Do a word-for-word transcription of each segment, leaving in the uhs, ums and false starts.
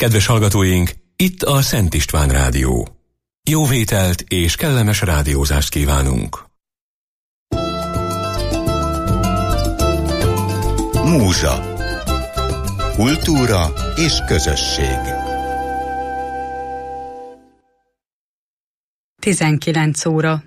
Kedves hallgatóink, itt a Szent István Rádió. Jó vételt és kellemes rádiózást kívánunk. Múzsa. Kultúra és közösség. tizenkilenc óra.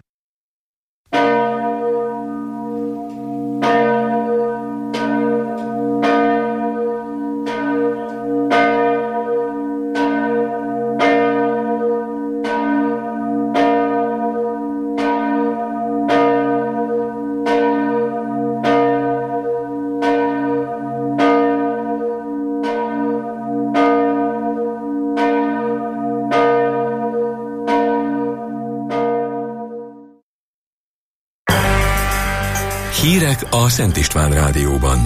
Hírek a Szent István Rádióban.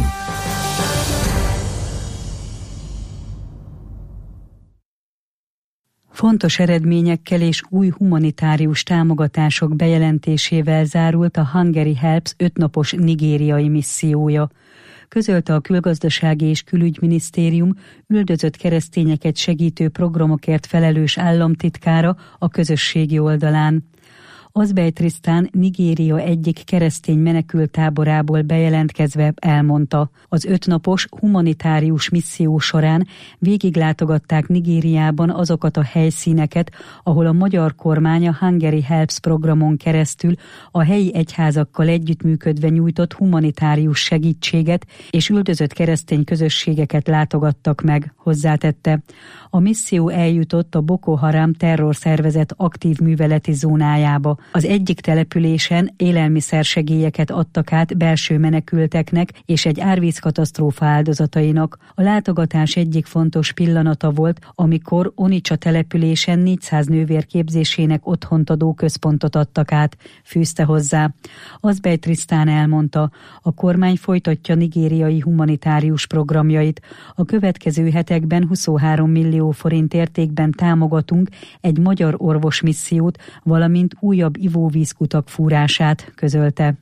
Fontos eredményekkel és új humanitárius támogatások bejelentésével zárult a Hungary Helps ötnapos nigériai missziója. Közölte a Külgazdasági és Külügyminisztérium üldözött keresztényeket segítő programokért felelős államtitkára a közösségi oldalán. Azbej Trisztán Nigéria egyik keresztény menekülttáborából bejelentkezve elmondta, az ötnapos humanitárius misszió során végiglátogatták Nigériában azokat a helyszíneket, ahol a magyar kormány a Hungary Helps programon keresztül a helyi egyházakkal együttműködve nyújtott humanitárius segítséget és üldözött keresztény közösségeket látogattak meg, hozzátette. A misszió eljutott a Boko Haram terrorszervezet aktív műveleti zónájába. Az egyik településen élelmiszersegélyeket adtak át belső menekülteknek és egy árvízkatasztrófa áldozatainak. A látogatás egyik fontos pillanata volt, amikor Onicsa településen négyszáz nővér képzésének otthont adó központot adtak át, fűzte hozzá. Azbej Trisztán elmondta, a kormány folytatja nigériai humanitárius programjait. A következő hetekben huszonhárom millió forint értékben támogatunk egy magyar orvosmissziót, valamint újabb ivóvízkutak fúrását, közölte.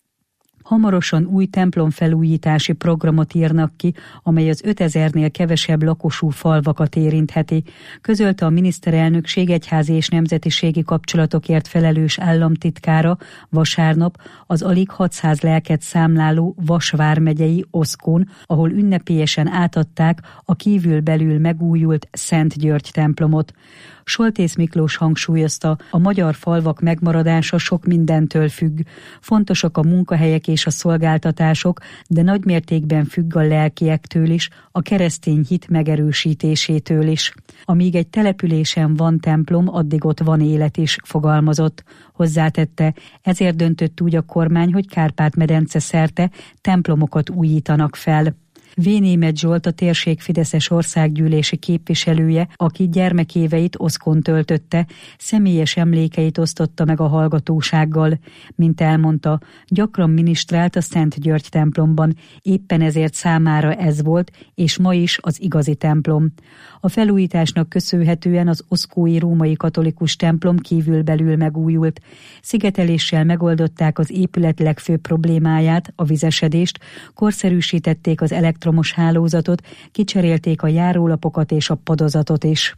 Hamarosan új templomfelújítási programot írnak ki, amely az ötezernél kevesebb lakosú falvakat érintheti, közölte a miniszterelnökség egyházi és nemzetiségi kapcsolatokért felelős államtitkára vasárnap az alig hatszáz lelket számláló Vas vármegyei Oszkón, ahol ünnepélyesen átadták a kívül-belül megújult Szent György templomot. Soltész Miklós hangsúlyozta, a magyar falvak megmaradása sok mindentől függ. Fontosak a munkahelyek és a szolgáltatások, de nagymértékben függ a lelkiektől is, a keresztény hit megerősítésétől is. Amíg egy településen van templom, addig ott van élet is, fogalmazott. Hozzátette, ezért döntött úgy a kormány, hogy Kárpát-medence szerte templomokat újítanak fel. Vénémet Zsolt a térség fideszes országgyűlési képviselője, aki gyermekéveit Oszkón töltötte, személyes emlékeit osztotta meg a hallgatósággal. Mint elmondta, gyakran minisztrált a Szent György templomban, éppen ezért számára ez volt, és ma is az igazi templom. A felújításnak köszönhetően az oszkói római katolikus templom kívül-belül megújult. Szigeteléssel megoldották az épület legfőbb problémáját, a vizesedést, korszerűsítették az elektromos hálózatot, kicserélték a járólapokat és a padozatot is.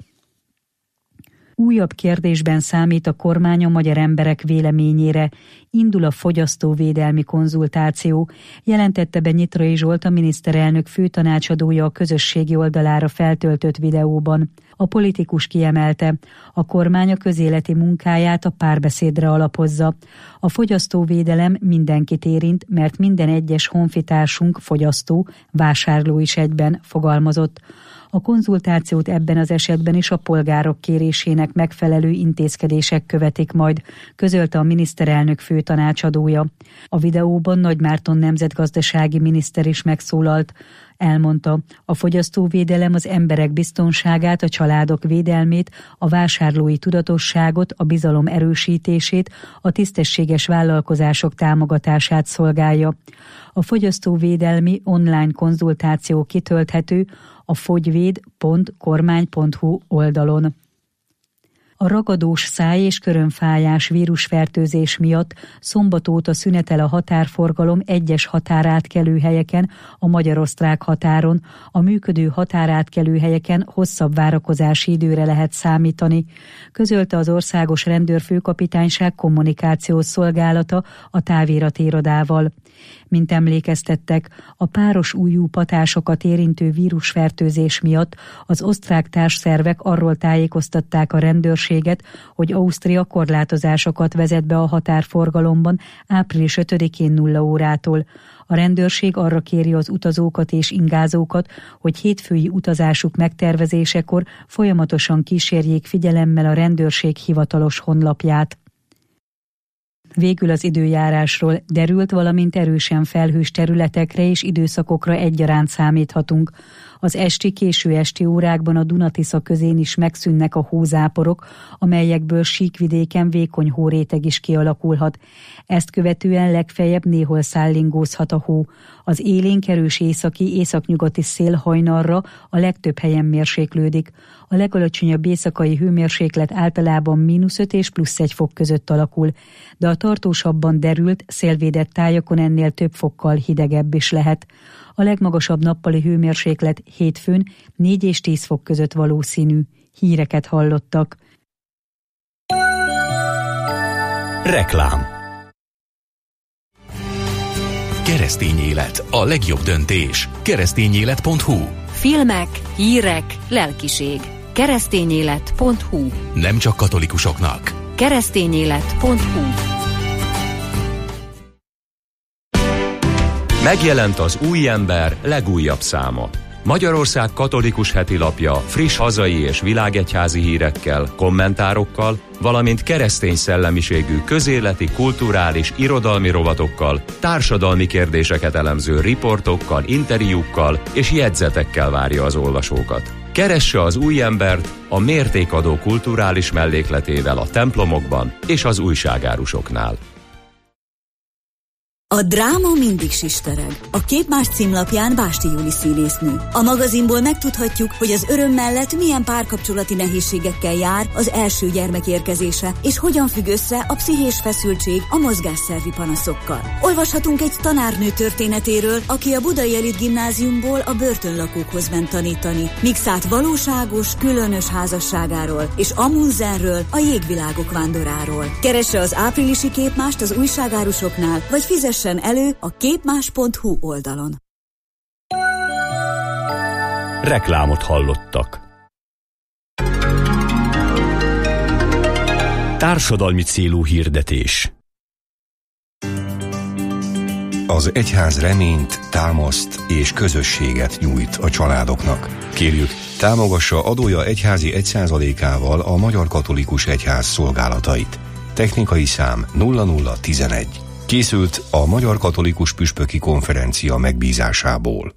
Újabb kérdésben számít a kormány a magyar emberek véleményére. Indul a fogyasztóvédelmi konzultáció, jelentette be Nyitrai Zsolt, a miniszterelnök főtanácsadója a közösségi oldalára feltöltött videóban. A politikus kiemelte, a kormány a közéleti munkáját a párbeszédre alapozza. A fogyasztóvédelem mindenkit érint, mert minden egyes honfitársunk fogyasztó, vásárló is egyben, fogalmazott. A konzultációt ebben az esetben is a polgárok kérésének megfelelő intézkedések követik majd, közölte a miniszterelnök főtanácsadója. A videóban Nagy Márton nemzetgazdasági miniszter is megszólalt. Elmondta, a fogyasztóvédelem az emberek biztonságát, a családok védelmét, a vásárlói tudatosságot, a bizalom erősítését, a tisztességes vállalkozások támogatását szolgálja. A fogyasztóvédelmi online konzultáció kitölthető a fogyvéd pont kormány pont hu oldalon. A ragadós száj- és körömfájás vírusfertőzés miatt szombat óta szünetel a határforgalom egyes határátkelő helyeken, a magyar-osztrák határon. A működő határátkelő helyeken hosszabb várakozási időre lehet számítani, közölte az Országos Rendőrfőkapitányság kommunikációs szolgálata a táviratirodával. Mint emlékeztettek, a páros ujjú patásokat érintő vírusfertőzés miatt az osztrák társszervek arról tájékoztatták a rendőrséget, hogy Ausztria korlátozásokat vezet be a határforgalomban április ötödikén nulla órától. A rendőrség arra kéri az utazókat és ingázókat, hogy hétfői utazásuk megtervezésekor folyamatosan kísérjék figyelemmel a rendőrség hivatalos honlapját. Végül az időjárásról: derült, valamint erősen felhős területekre és időszakokra egyaránt számíthatunk. Az esti, késő esti órákban a Duna-Tisza közén is megszűnnek a hózáporok, amelyekből síkvidéken vékony hóréteg is kialakulhat. Ezt követően legfeljebb néhol szállingózhat a hó. Az élénk erős északi, északnyugati szél hajnalra a legtöbb helyen mérséklődik. A legalacsonyabb éjszakai hőmérséklet általában mínusz öt és plusz egy fok között alakul, de a tartósabban derült, szélvédett tájakon ennél több fokkal hidegebb is lehet. A legmagasabb nappali hőmérséklet hétfőn négy és tíz fok között valószínű. Híreket hallottak. Reklám. Keresztény élet, a legjobb döntés. keresztényélet pont hu. Filmek, hírek, lelkiség. keresztényélet pont hu. Nem csak katolikusoknak. keresztényélet pont hu. Megjelent az Új Ember legújabb száma. Magyarország katolikus heti lapja friss hazai és világegyházi hírekkel, kommentárokkal, valamint keresztény szellemiségű közéleti, kulturális, irodalmi rovatokkal, társadalmi kérdéseket elemző riportokkal, interjúkkal és jegyzetekkel várja az olvasókat. Keresse az Új Embert a mértékadó kulturális mellékletével a templomokban és az újságárusoknál. A dráma mindig sistereg. A Képmás címlapján Básti Júli színésznő. A magazinból megtudhatjuk, hogy az öröm mellett milyen párkapcsolati nehézségekkel jár az első gyermek érkezése, és hogyan függ össze a pszichés feszültség a mozgásszervi panaszokkal. Olvashatunk egy tanárnő történetéről, aki a Budai Elit Gimnáziumból a börtönlakókhoz ment tanítani, Mixát valóságos, különös házasságáról, és Amundsenről, a jégvilágok vándoráról. Keresse az áprilisi Képmást az újságárusoknál, vagy fizesse elő a képmás pont hu oldalon. Reklámot hallottak. Társadalmi célú hirdetés. Az egyház reményt, támaszt és közösséget nyújt a családoknak. Kérjük, támogassa adója egyházi egy százalékával a Magyar Katolikus Egyház szolgálatait. Technikai szám nulla nulla tizenegy. Készült a Magyar Katolikus Püspöki Konferencia megbízásából.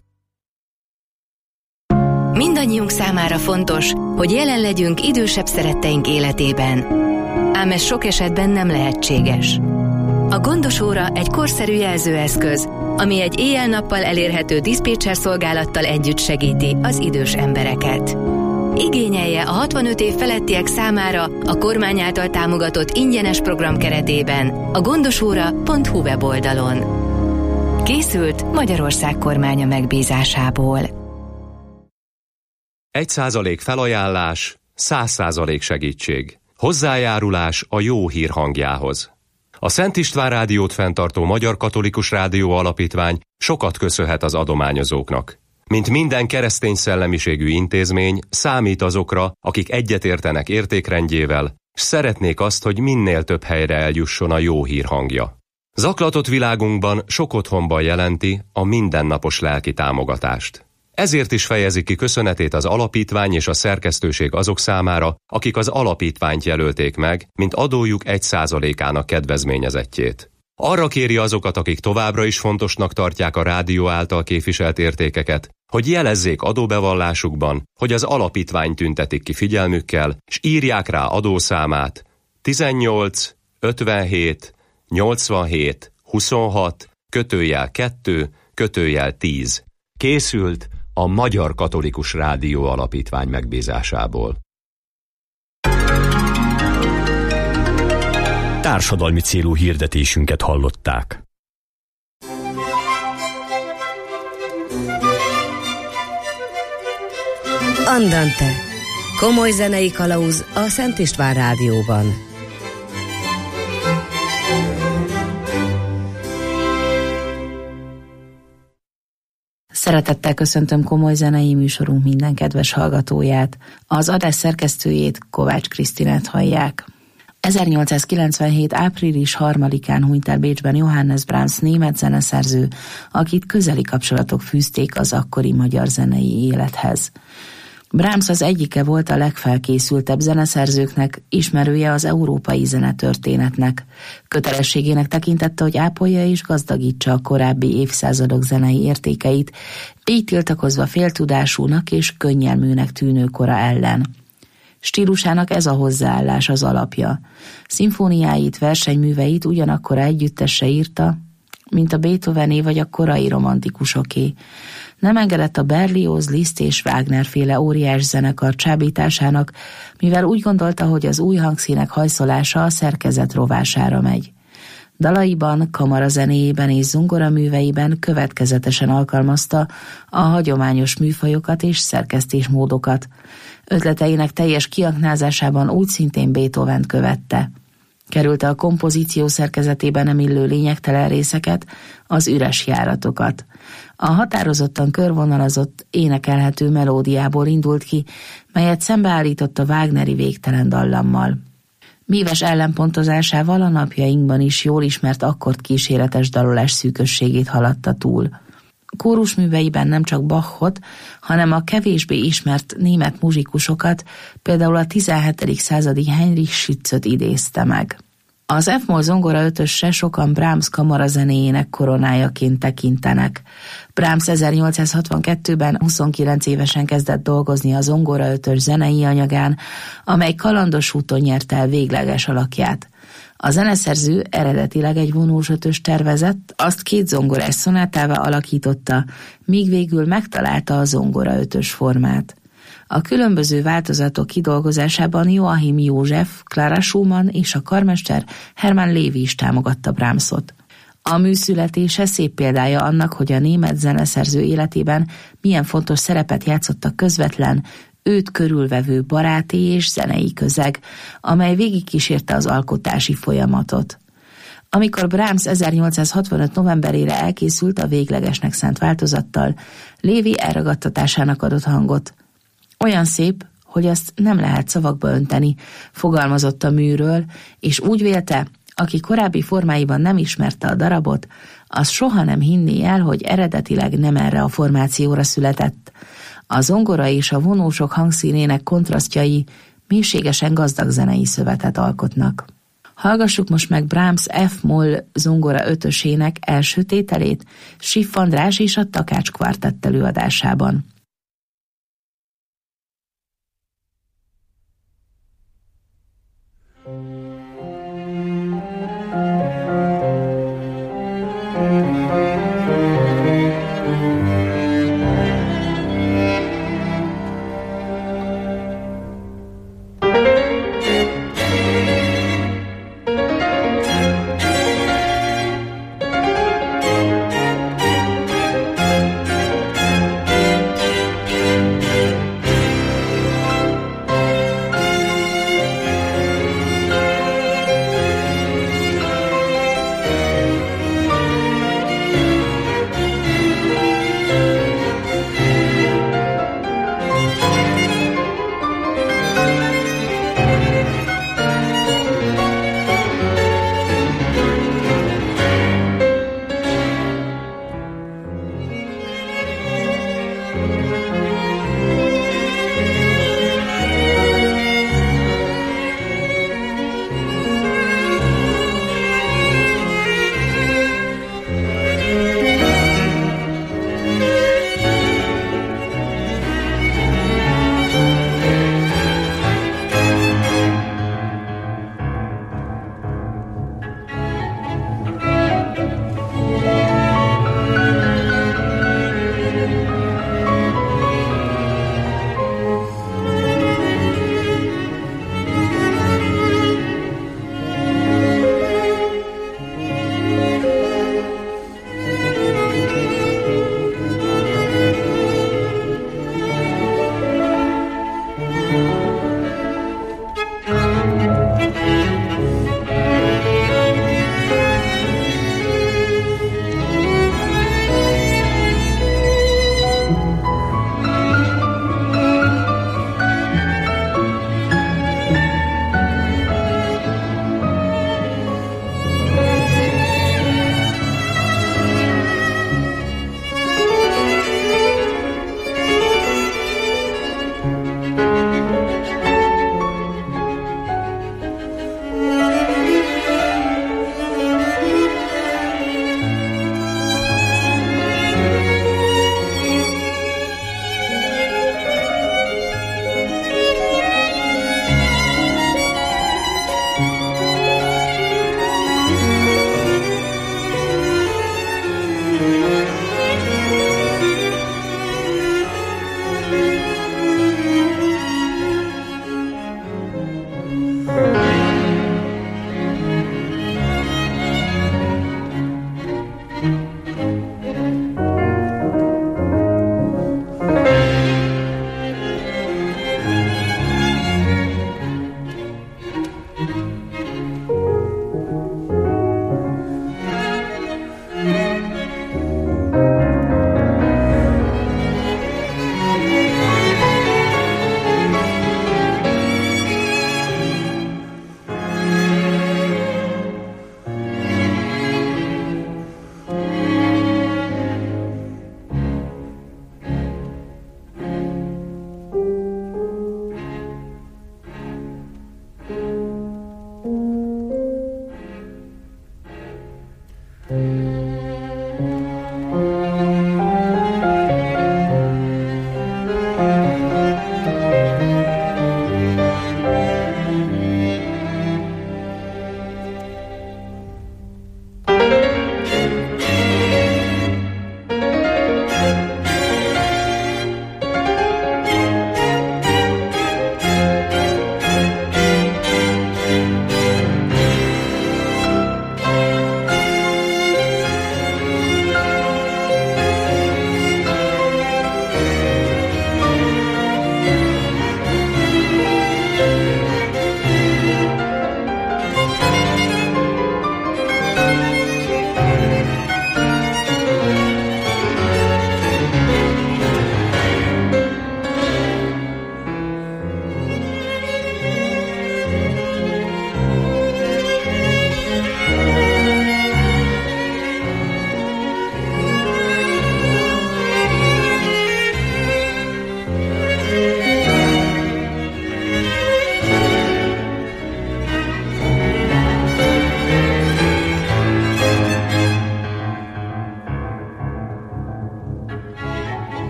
Mindannyiunk számára fontos, hogy jelen legyünk idősebb szeretteink életében. Ám ez sok esetben nem lehetséges. A gondos óra egy korszerű jelzőeszköz, ami egy éjjel-nappal elérhető diszpécser szolgálattal együtt segíti az idős embereket. Igényelje a hatvanöt év felettiek számára a kormány által támogatott ingyenes program keretében a gondosóra pont hu weboldalon. Készült Magyarország kormánya megbízásából. Egy százalék felajánlás, száz százalék segítség. Hozzájárulás a jó hír hangjához. A Szent István Rádiót fenntartó Magyar Katolikus Rádió Alapítvány sokat köszönhet az adományozóknak. Mint minden keresztény szellemiségű intézmény, számít azokra, akik egyetértenek értékrendjével, s szeretnék azt, hogy minél több helyre eljusson a jó hír hangja. Zaklatott világunkban sok otthonban jelenti a mindennapos lelki támogatást. Ezért is fejezi ki köszönetét az alapítvány és a szerkesztőség azok számára, akik az alapítványt jelölték meg, mint adójuk egy százalékának kedvezményezettjét. Arra kéri azokat, akik továbbra is fontosnak tartják a rádió által képviselt értékeket, hogy jelezzék adóbevallásukban, hogy az alapítvány tüntetik ki figyelmükkel, s írják rá adószámát tizennyolc ötvenhét nyolcvanhét huszonhat kötőjel kettő kötőjel tíz. Készült a Magyar Katolikus Rádió Alapítvány megbízásából. Társadalmi célú hirdetésünket hallották. Andante. Komoly zenei kalauz a Szent István Rádióban. Szeretettel köszöntöm komoly zenei műsorunk minden kedves hallgatóját. Az adás szerkesztőjét, Kovács Krisztinát hallják. ezernyolcszázkilencvenhét. április harmadikán hunyt el Bécsben Johannes Brahms német zeneszerző, akit közeli kapcsolatok fűzték az akkori magyar zenei élethez. Brahms az egyike volt a legfelkészültebb zeneszerzőknek, ismerője az európai zenetörténetnek. Kötelességének tekintette, hogy ápolja és gazdagítsa a korábbi évszázadok zenei értékeit, így tiltakozva féltudásúnak és könnyelműnek tűnő kora ellen. Stílusának ez a hozzáállás az alapja. Szimfóniáit, versenyműveit ugyanakkor együttesse írta, mint a Beethovené vagy a korai romantikusoké. Nem engedett a Berlioz, Liszt és Wagner féle óriás zenekar csábításának, mivel úgy gondolta, hogy az új hangszínek hajszolása a szerkezet rovására megy. Dalaiban, kamarazenéjében és zongoraműveiben következetesen alkalmazta a hagyományos műfajokat és szerkesztésmódokat. Ötleteinek teljes kiaknázásában úgy szintén Beethovent követte. Kerülte a kompozíció szerkezetében nem illő lényegtelen részeket, az üres járatokat. A határozottan körvonalazott, énekelhető melódiából indult ki, melyet szembeállított a Wagneri végtelen dallammal. Míves ellenpontozásával a napjainkban is jól ismert akkordkíséretes dalolás szűkösségét haladta túl. Kórusműveiben nem csak Bachot, hanem a kevésbé ismert német muzsikusokat, például a tizenhetedik századi Heinrich Schützöt idézte meg. Az F-moll zongora ötösre sokan Brahms kamarazenéjének koronájaként tekintenek. Brahms ezernyolcszázhatvankettőben huszonkilenc évesen kezdett dolgozni a zongora ötös zenei anyagán, amely kalandos úton nyerte el végleges alakját. A zeneszerző eredetileg egy vonós ötös tervezett, azt két zongorás szonátává alakította, míg végül megtalálta a zongora ötös formát. A különböző változatok kidolgozásában Joachim József, Clara Schumann és a karmester Hermann Lévy is támogatta Brahmsot. A mű születése szép példája annak, hogy a német zeneszerző életében milyen fontos szerepet játszott a közvetlen, őt körülvevő baráti és zenei közeg, amely végigkísérte az alkotási folyamatot. Amikor Brahms ezernyolcszázhatvanöt novemberére elkészült a véglegesnek szánt változattal, Lévy elragadtatásának adott hangot. Olyan szép, hogy azt nem lehet szavakba önteni, fogalmazott a műről, és úgy vélte, aki korábbi formáiban nem ismerte a darabot, az soha nem hinné el, hogy eredetileg nem erre a formációra született. A zongora és a vonósok hangszínének kontrasztjai mélységesen gazdag zenei szövetet alkotnak. Hallgassuk most meg Brahms F-moll zongora ötösének első tételét Schiff András és a Takács Kvartett előadásában.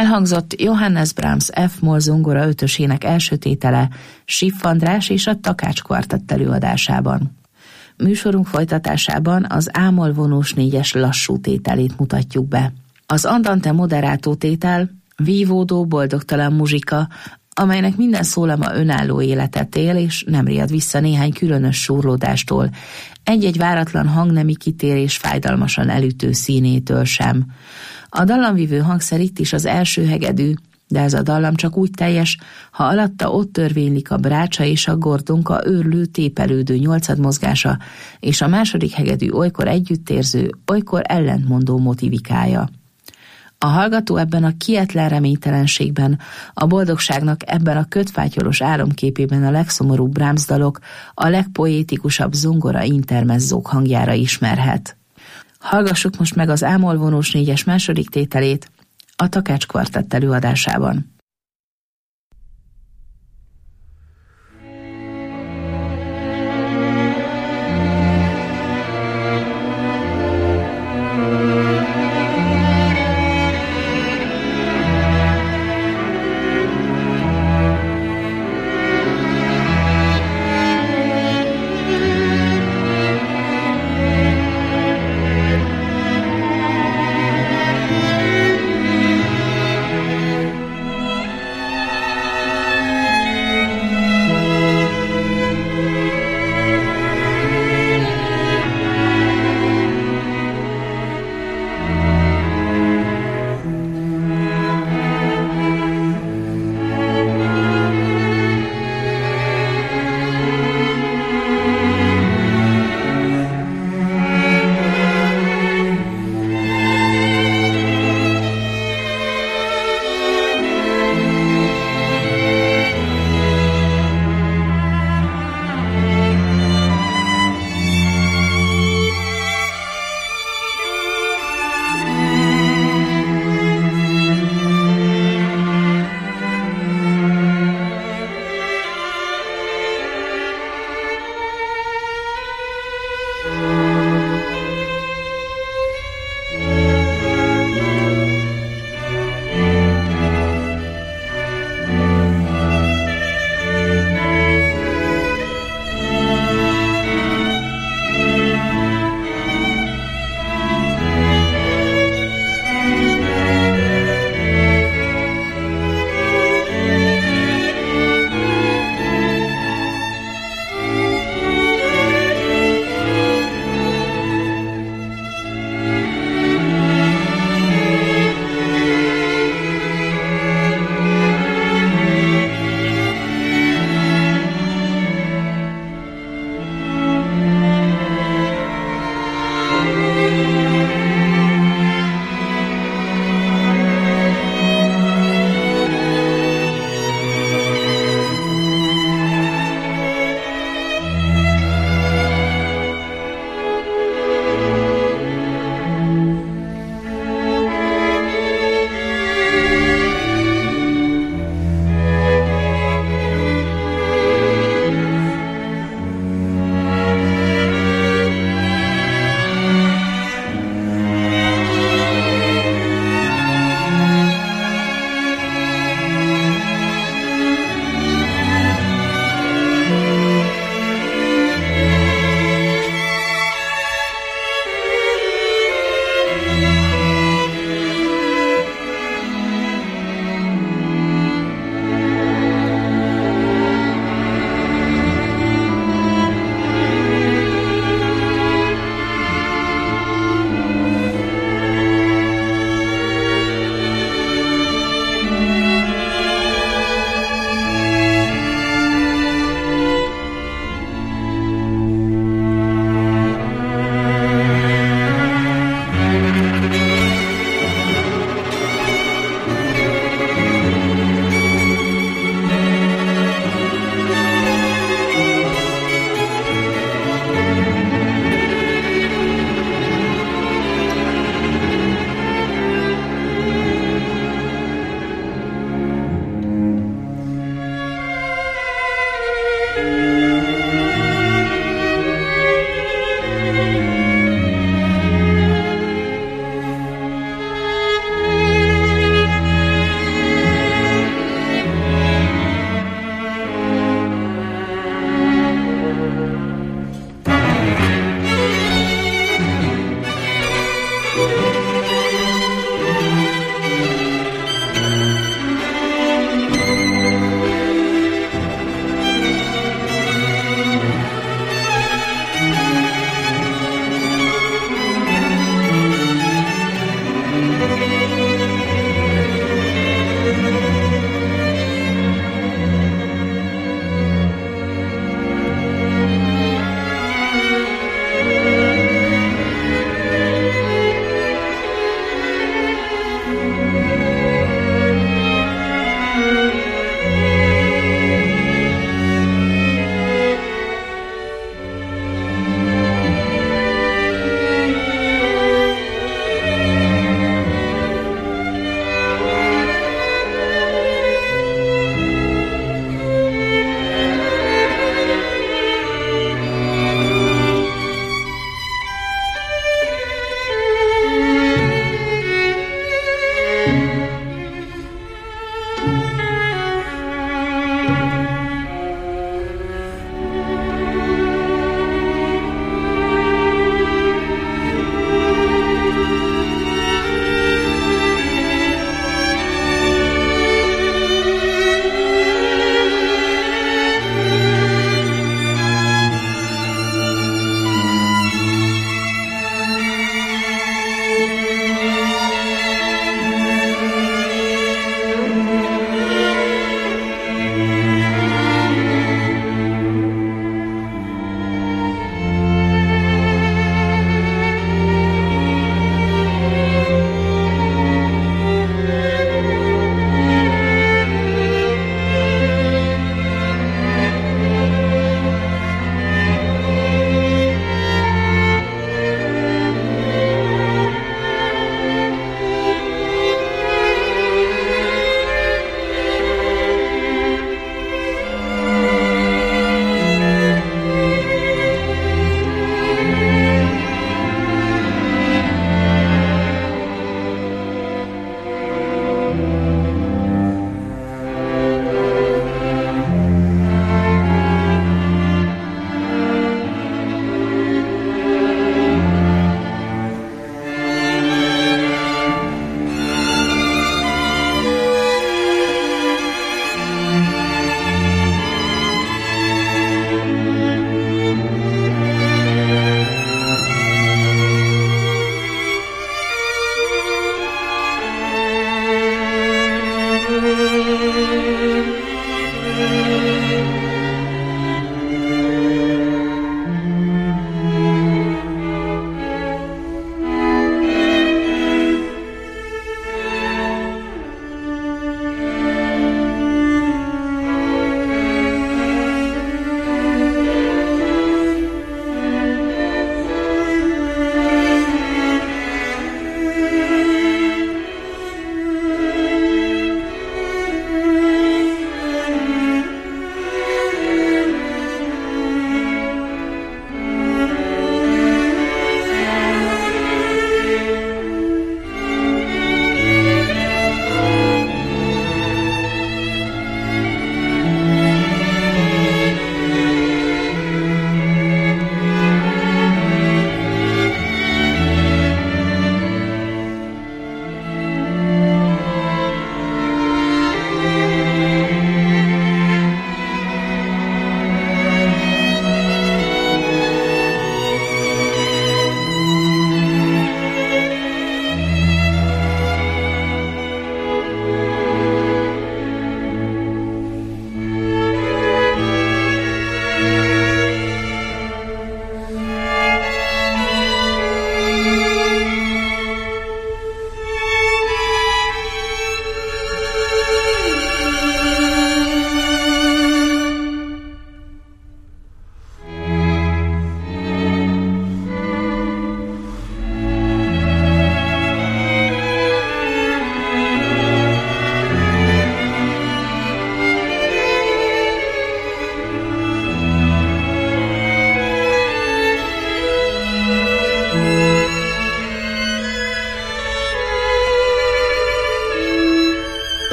Elhangzott Johannes Brahms F-moll zongora ötösének első tétele Schiff András és a Takács Kvartett előadásában. Műsorunk folytatásában az A-moll vonós négyes lassú tételét mutatjuk be. Az Andante moderato tétel vívódó, boldogtalan muzsika, amelynek minden szólama önálló életet él, és nem riad vissza néhány különös súrlódástól, egy-egy váratlan hangnemi kitérés fájdalmasan elütő színétől sem. A dallamvívő hangszer itt is az első hegedű, de ez a dallam csak úgy teljes, ha alatta ott törvénylik a brácsa és a gordonka őrlő, tépelődő nyolcadmozgása, és a második hegedű olykor együttérző, olykor ellentmondó motivikája. A hallgató ebben a kietlen reménytelenségben, a boldogságnak ebben a kötfátyolos álomképében a legszomorúbb Brahms dalok, a legpoétikusabb zongora intermezzók hangjára ismerhet. Hallgassuk most meg az A-moll vonós négyes második tételét a Takács Kvartett előadásában.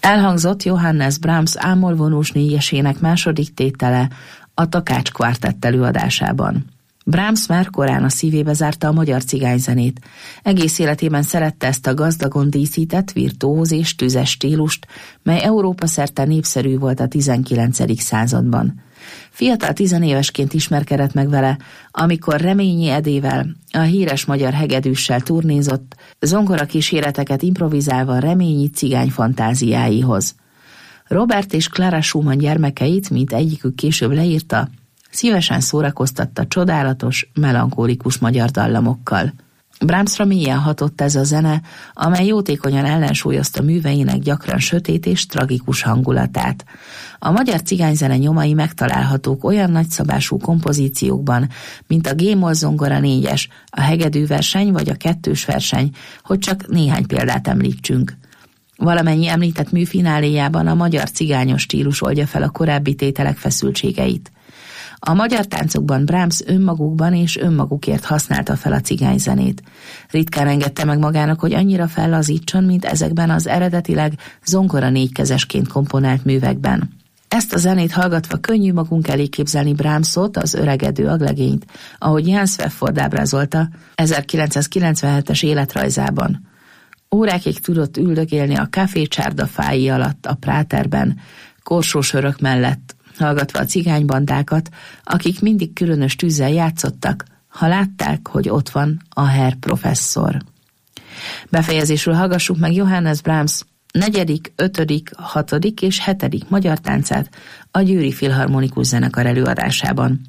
Elhangzott Johannes Brahms ámolvonós négyesének második tétele a Takács Kvartett előadásában. Brahms már korán a szívébe zárta a magyar cigányzenét. Egész életében szerette ezt a gazdagon díszített, virtuóz és tüzes stílust, mely Európa szerte népszerű volt a tizenkilencedik században. Fiatal tizenévesként ismerkedett meg vele, amikor Reményi Edével, a híres magyar hegedűssel turnézott, zongora kíséreteket improvizálva Reményi cigány fantáziáihoz. Robert és Clara Schumann gyermekeit, mint egyikük később leírta, szívesen szórakoztatta csodálatos, melankólikus magyar dallamokkal. Brahmsra mélyen hatott ez a zene, amely jótékonyan ellensúlyozta műveinek gyakran sötét és tragikus hangulatát. A magyar cigányzene nyomai megtalálhatók olyan nagyszabású kompozíciókban, mint a G-moll zongora négyes, a hegedűverseny vagy a kettős verseny, hogy csak néhány példát említsünk. Valamennyi említett mű fináléjában a magyar cigányos stílus oldja fel a korábbi tételek feszültségeit. A magyar táncokban Brahms önmagukban és önmagukért használta fel a cigányzenét. Ritkán engedte meg magának, hogy annyira fellazítson, mint ezekben az eredetileg zongora négykezesként komponált művekben. Ezt a zenét hallgatva könnyű magunk elé képzelni Brahmsot, az öregedő aglegényt, ahogy Jan Svefford ábrázolta ezerkilencszázkilencvenhetes életrajzában. Órákig tudott üldögélni a kávécsárda fái alatt a Práterben, korsósörök mellett, hallgatva a cigánybandákat, akik mindig különös tűzzel játszottak, ha látták, hogy ott van a Herr professzor. Befejezésül hallgassuk meg Johannes Brahms negyedik, ötödik, hatodik és hetedik magyar táncát a Győri Filharmonikus Zenekar előadásában.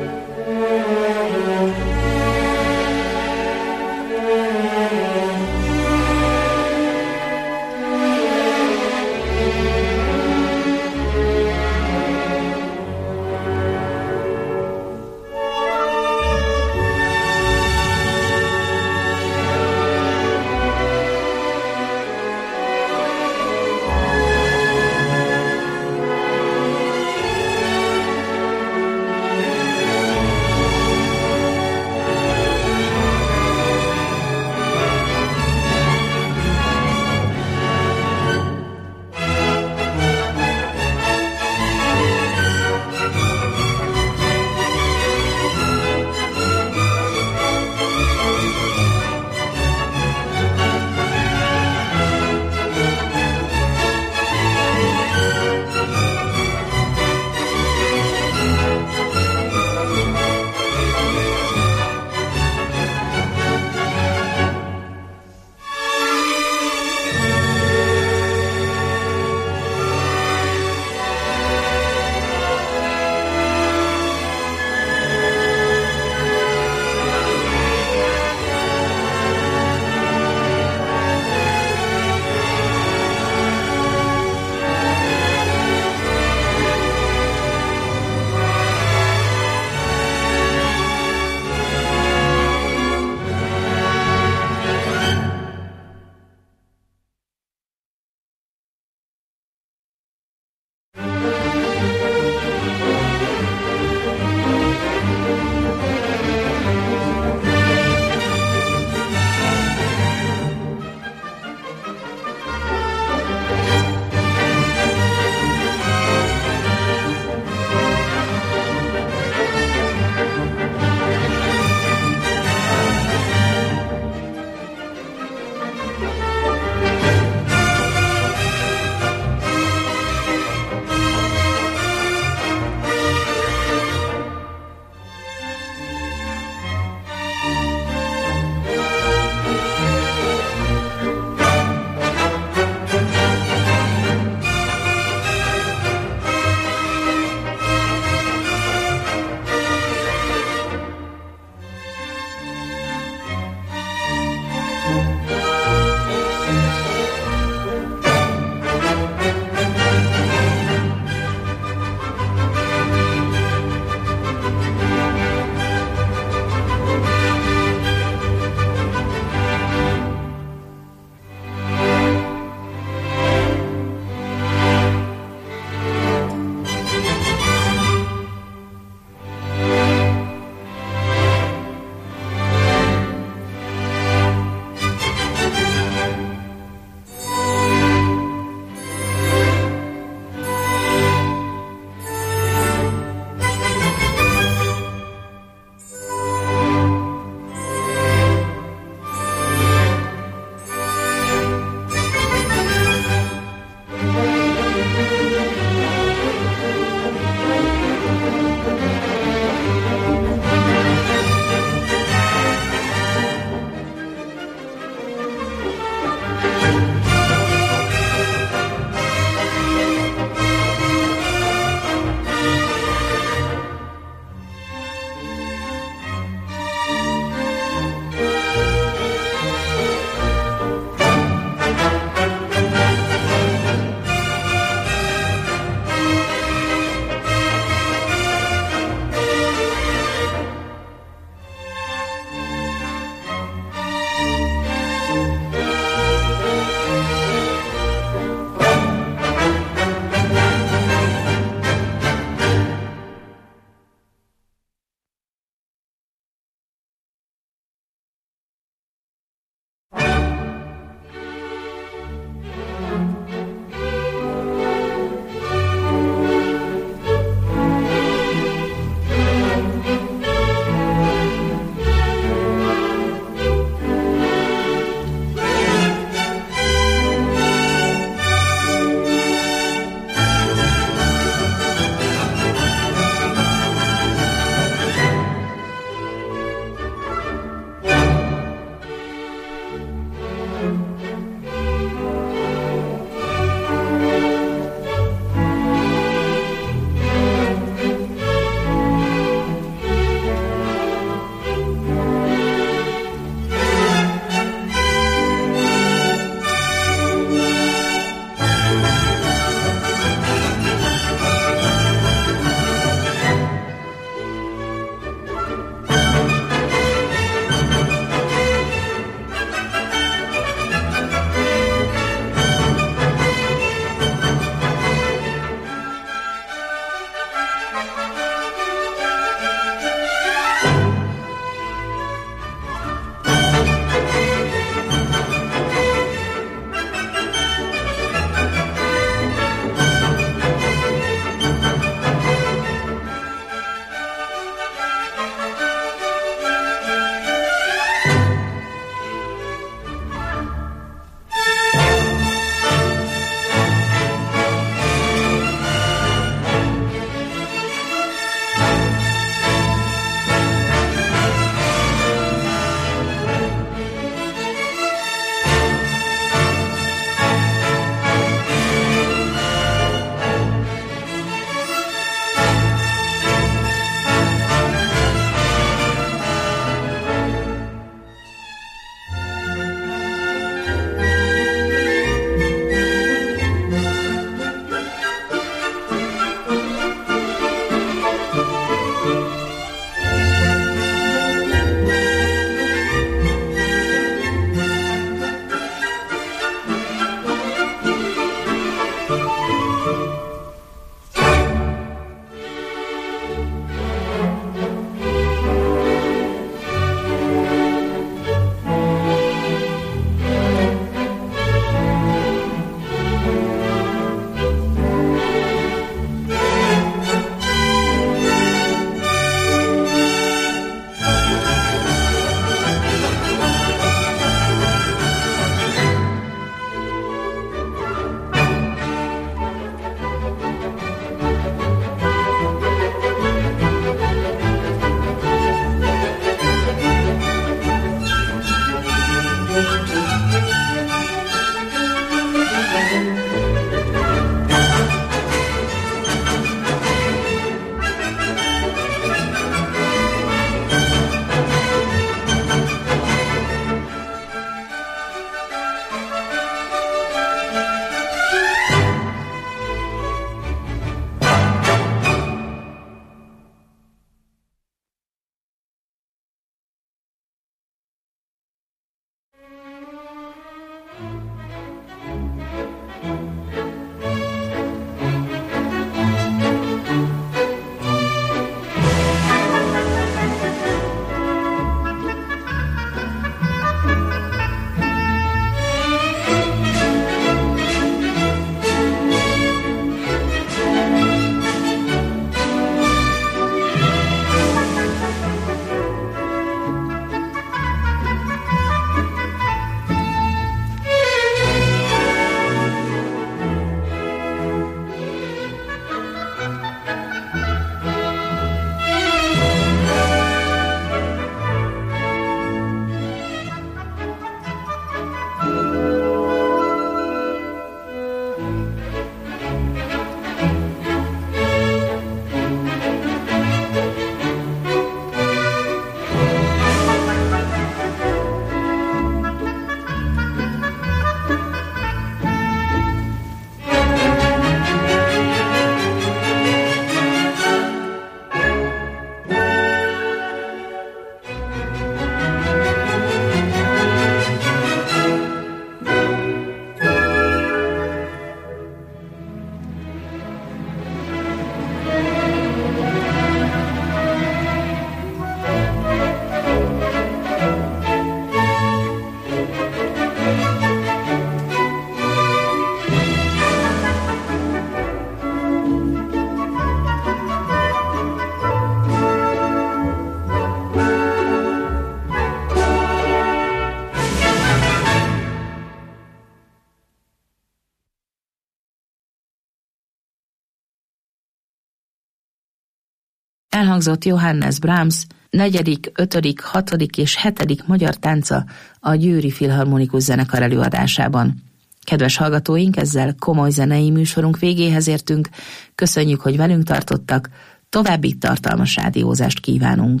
Elhangzott Johannes Brahms negyedik, ötödik, hatodik és hetedik magyar tánca a Győri Filharmonikus Zenekar előadásában. Kedves hallgatóink, ezzel komoly zenei műsorunk végéhez értünk. Köszönjük, hogy velünk tartottak, további tartalmas rádiózást kívánunk.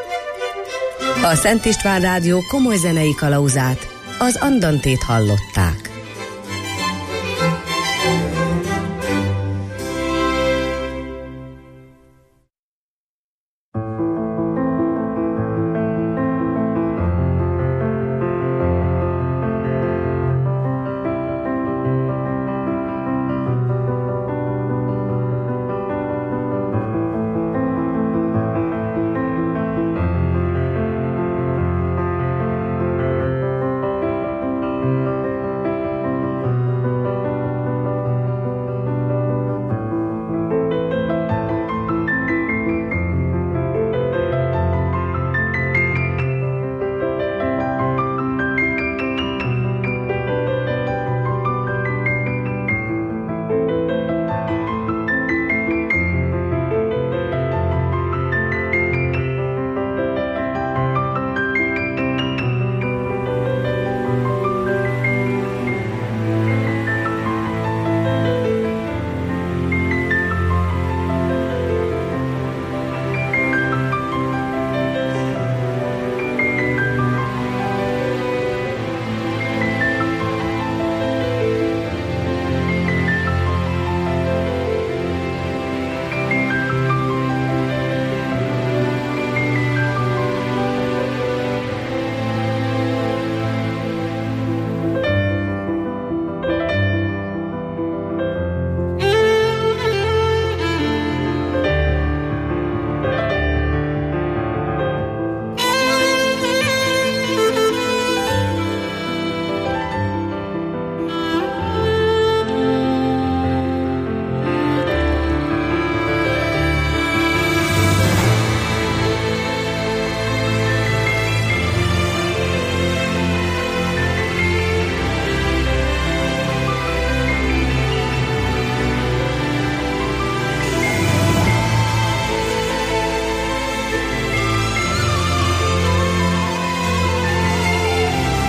A Szent István Rádió komoly zenei kalauzát, az Andantét hallották.